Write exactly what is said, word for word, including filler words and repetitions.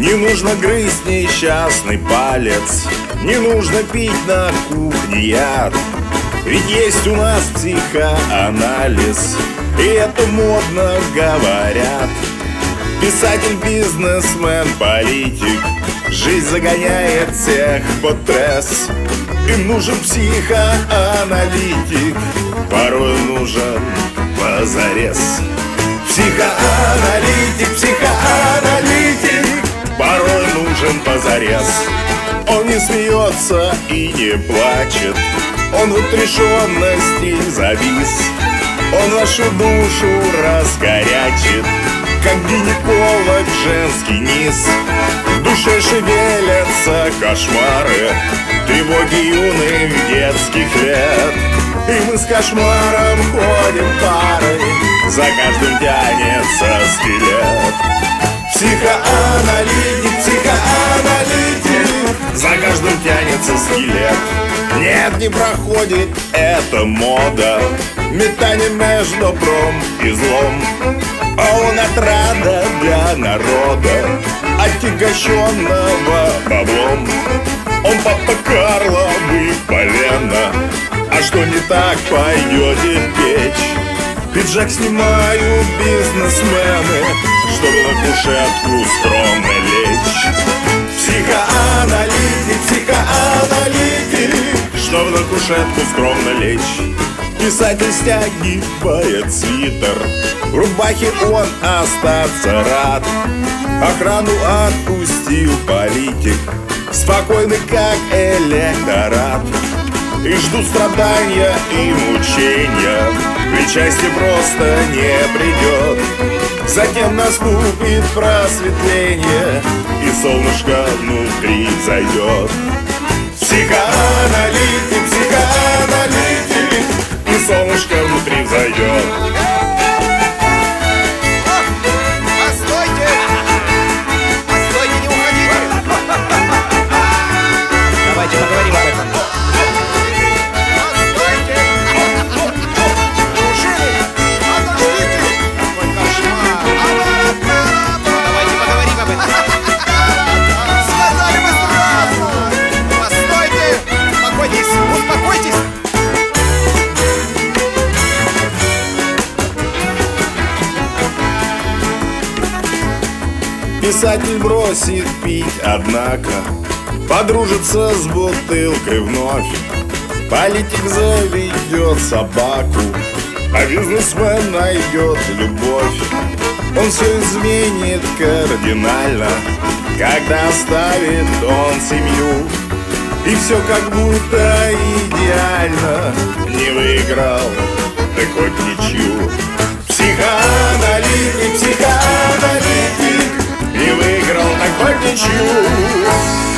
Не нужно грызть несчастный палец, не нужно пить на кухне яд. Ведь есть у нас психоанализ, и это модно говорят. Писатель, бизнесмен, политик, жизнь загоняет всех под стресс. Им нужен психоаналитик, порой нужен позарез. Психоаналитик, психоаналитик, порой нужен позарез. Он не смеется и не плачет, он в отрешенности завис. Он вашу душу разгорячит, как гинеколог женский низ. В душе шевелятся кошмары, тревоги юных детских лет. И мы с кошмаром ходим парой, за каждым тянется скелет. Психоаналитик, психоаналитик, за каждым тянется скелет. Нет, не проходит эта мода, метание между добром и злом. А он отрада для народа, отягощенного баблом. Он папа Карловы полено, а что не так, пойдете в печь. Пиджак снимают бизнесмены, чтобы на кушетку скромно лечь. Психоаналитик, психоаналитик, чтобы на кушетку скромно лечь. Писатель стягивает свитер, в рубахе он остаться рад. Охрану отпустил политик, спокойный как электорат. И ждут страдания и мучения, ведь счастье просто не придет. Затем наступит просветление, и солнышко внутри зайдет. Психоаналитик, психоаналитик, и солнышко внутри взойдет. Постойте! Постойте, не уходите! Давайте поговорим об этом. Постойте! Неужели? Подождите! Какой кошмар! Давайте поговорим об этом. Сказали бы сразу! Постойте! Успокойтесь! Успокойтесь! Писатель бросит пить, однако подружится с бутылкой вновь. Политик заведет собаку, а бизнесмен найдет любовь. Он все изменит кардинально, когда оставит он семью. И все как будто идеально, не выиграл, ты хоть ничью. Психоаналитик, психоаналитик, не выиграл, так хоть ничью.